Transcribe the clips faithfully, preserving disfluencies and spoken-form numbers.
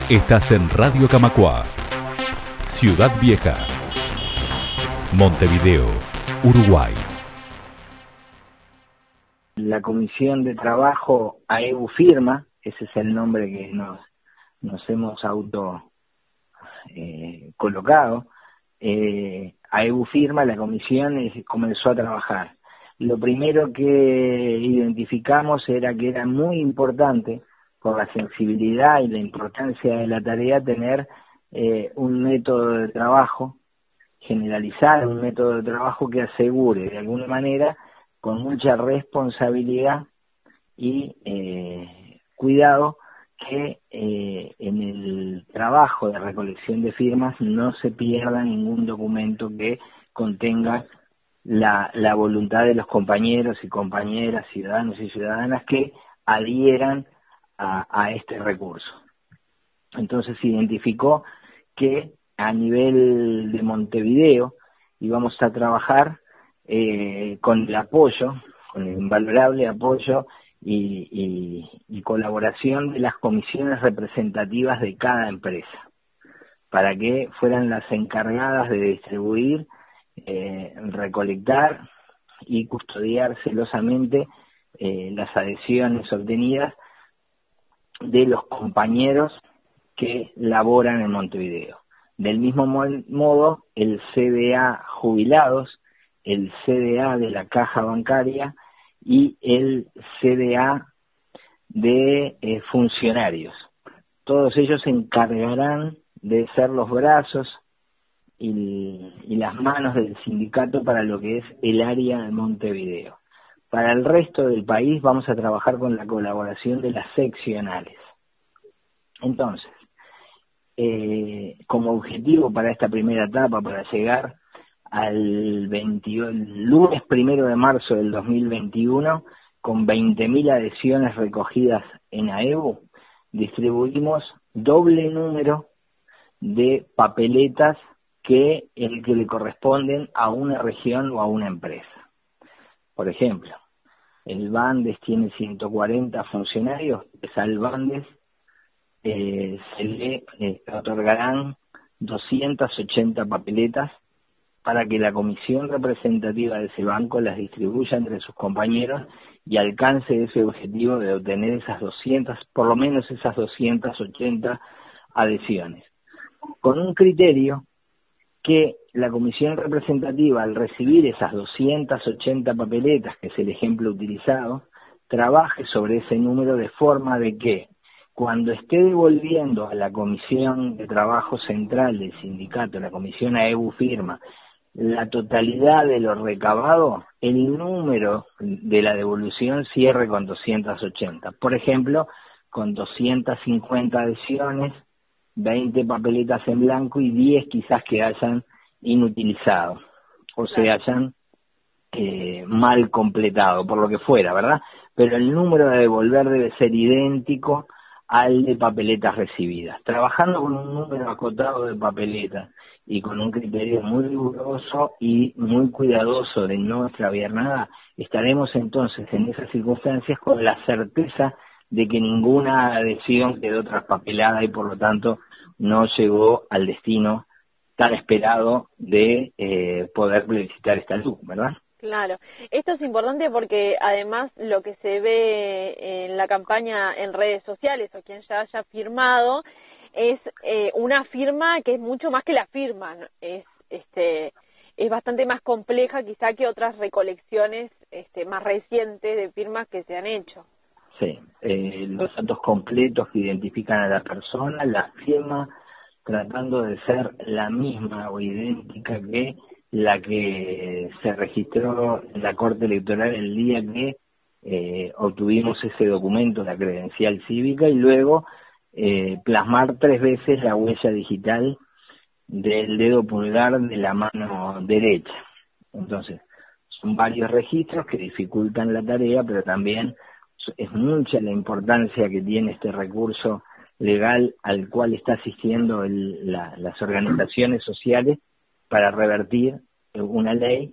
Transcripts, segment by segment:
Estás en Radio Camacua, Ciudad Vieja, Montevideo, Uruguay. La Comisión de Trabajo A E B U Firma, ese es el nombre que nos, nos hemos auto eh, colocado, eh, A E B U Firma, la comisión es, comenzó a trabajar. Lo primero que identificamos era que era muy importante, por la sensibilidad y la importancia de la tarea, tener eh, un método de trabajo, generalizar un método de trabajo que asegure de alguna manera, con mucha responsabilidad y eh, cuidado, que eh, en el trabajo de recolección de firmas no se pierda ningún documento que contenga la, la voluntad de los compañeros y compañeras, ciudadanos y ciudadanas que adhieran a, a este recurso. Entonces se identificó que a nivel de Montevideo íbamos a trabajar eh, con el apoyo, con el invalorable apoyo y, y, y colaboración de las comisiones representativas de cada empresa, para que fueran las encargadas de distribuir, eh, recolectar y custodiar celosamente eh, las adhesiones obtenidas de los compañeros que laboran en Montevideo. Del mismo modo, el C D A jubilados, el C D A de la caja bancaria y el C D A de eh, funcionarios. Todos ellos se encargarán de ser los brazos y, y las manos del sindicato para lo que es el área de Montevideo. Para el resto del país vamos a trabajar con la colaboración de las seccionales. Entonces, eh, como objetivo para esta primera etapa, para llegar al veinte, el lunes primero de marzo del dos mil veintiuno, con veinte mil adhesiones recogidas en A E B U, distribuimos doble número de papeletas que el que le corresponden a una región o a una empresa. Por ejemplo, el Bandes tiene ciento cuarenta funcionarios, pues al Bandes eh, se le eh, otorgarán doscientas ochenta papeletas para que la comisión representativa de ese banco las distribuya entre sus compañeros y alcance ese objetivo de obtener esas doscientas, por lo menos esas doscientas ochenta adhesiones. Con un criterio que la comisión representativa, al recibir esas doscientas ochenta papeletas, que es el ejemplo utilizado, trabaje sobre ese número de forma de que cuando esté devolviendo a la Comisión de Trabajo Central del sindicato, la comisión A E B U Firma, la totalidad de lo recabado, el número de la devolución cierre con doscientas ochenta. Por ejemplo, con doscientas cincuenta adhesiones, veinte papeletas en blanco y diez quizás que hayan inutilizado o se hayan eh, mal completado, por lo que fuera, ¿verdad? Pero el número de devolver debe ser idéntico al de papeletas recibidas. Trabajando con un número acotado de papeletas y con un criterio muy riguroso y muy cuidadoso de no extraviar nada, estaremos entonces en esas circunstancias con la certeza de que ninguna adhesión quedó traspapelada y por lo tanto no llegó al destino tan esperado de eh, poder plebiscitar esta luz, ¿verdad? Claro, esto es importante porque además lo que se ve en la campaña en redes sociales o quien ya haya firmado es eh, una firma que es mucho más que la firma, ¿no? es este es bastante más compleja quizá que otras recolecciones este, más recientes de firmas que se han hecho. Sí, eh, los datos completos que identifican a la persona, la firma tratando de ser la misma o idéntica que la que se registró en la Corte Electoral el día que eh, obtuvimos ese documento, la credencial cívica, y luego eh, plasmar tres veces la huella digital del dedo pulgar de la mano derecha. Entonces, son varios registros que dificultan la tarea, pero también es mucha la importancia que tiene este recurso legal al cual está asistiendo el, la, las organizaciones sociales para revertir una ley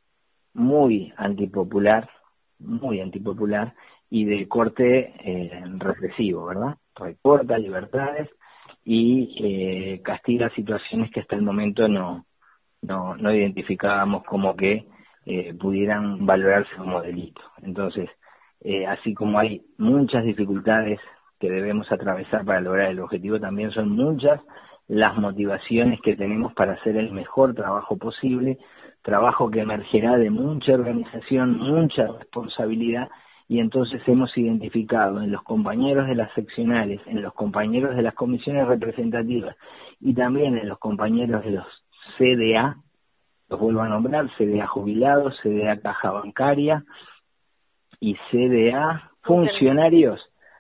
muy antipopular, muy antipopular y de corte eh, represivo, ¿verdad? Recorta libertades y eh, castiga situaciones que hasta el momento no, no, no identificábamos como que eh, pudieran valorarse como delito. Entonces, eh, así como hay muchas dificultades que debemos atravesar para lograr el objetivo, también son muchas las motivaciones que tenemos para hacer el mejor trabajo posible, trabajo que emergerá de mucha organización, mucha responsabilidad, y entonces hemos identificado en los compañeros de las seccionales, en los compañeros de las comisiones representativas y también en los compañeros de los C D A, los vuelvo a nombrar, C D A jubilados, C D A caja bancaria y C D A funcionarios,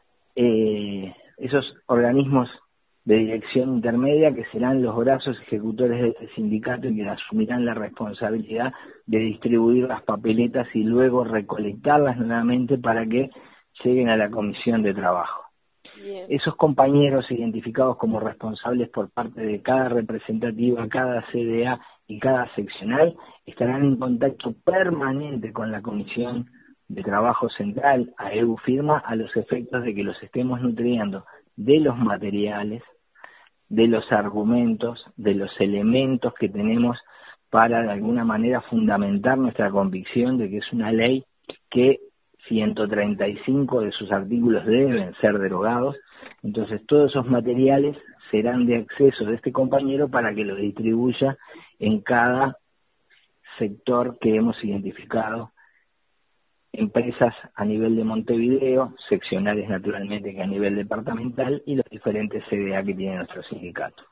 eh, esos organismos de dirección intermedia que serán los brazos ejecutores de este sindicato y que asumirán la responsabilidad de distribuir las papeletas y luego recolectarlas nuevamente para que lleguen a la comisión de trabajo. Bien. Esos compañeros identificados como responsables por parte de cada representativa, cada C D A y cada seccional estarán en contacto permanente con la comisión de trabajo central, a E U Firma, a los efectos de que los estemos nutriendo de los materiales, de los argumentos, de los elementos que tenemos para de alguna manera fundamentar nuestra convicción de que es una ley que ciento treinta y cinco de sus artículos deben ser derogados. Entonces todos esos materiales serán de acceso de este compañero para que los distribuya en cada sector que hemos identificado, empresas a nivel de Montevideo, seccionales naturalmente que a nivel departamental y los diferentes C D A que tiene nuestro sindicato.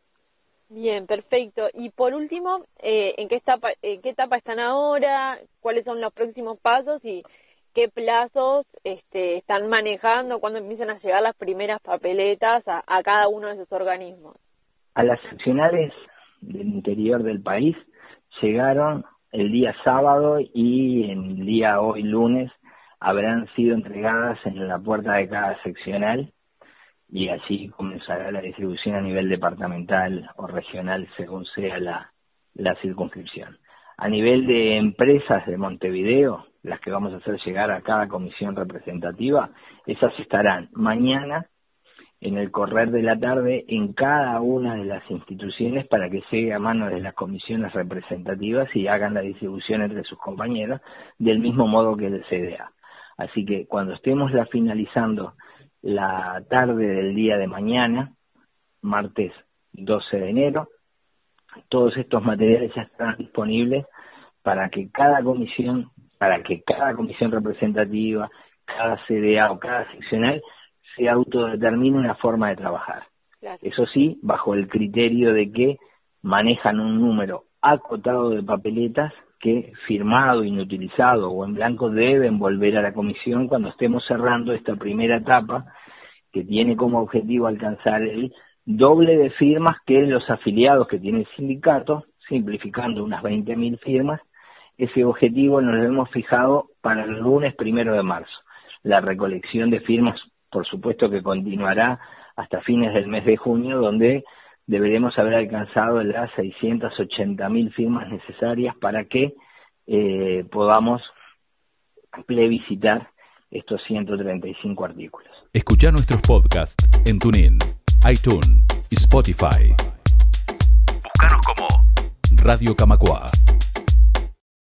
Bien, perfecto. Y por último, eh, ¿en qué etapa, en qué etapa están ahora? ¿Cuáles son los próximos pasos y qué plazos este, están manejando? ¿Cuándo empiezan a llegar las primeras papeletas a, a cada uno de esos organismos? A las seccionales del interior del país llegaron el día sábado y el día hoy lunes habrán sido entregadas en la puerta de cada seccional y allí comenzará la distribución a nivel departamental o regional según sea la, la circunscripción. A nivel de empresas de Montevideo, las que vamos a hacer llegar a cada comisión representativa, esas estarán mañana en el correr de la tarde en cada una de las instituciones para que llegue a manos de las comisiones representativas y hagan la distribución entre sus compañeros del mismo modo que el C D A. Así que cuando estemos la finalizando la tarde del día de mañana, martes doce de enero, todos estos materiales ya estarán disponibles para que cada comisión, para que cada comisión representativa, cada C D A o cada seccional se autodetermine una forma de trabajar. Claro. Eso sí, bajo el criterio de que manejan un número acotado de papeletas que, firmado, inutilizado o en blanco, deben volver a la comisión cuando estemos cerrando esta primera etapa que tiene como objetivo alcanzar el doble de firmas que los afiliados que tiene el sindicato, simplificando unas veinte mil firmas. Ese objetivo nos lo hemos fijado para el lunes primero de marzo. La recolección de firmas, por supuesto que continuará hasta fines del mes de junio, donde deberemos haber alcanzado las seiscientas ochenta mil firmas necesarias para que eh, podamos plebiscitar estos ciento treinta y cinco artículos. Escuchá nuestros podcasts en TuneIn, iTunes y Spotify. Búscanos como Radio Camacua.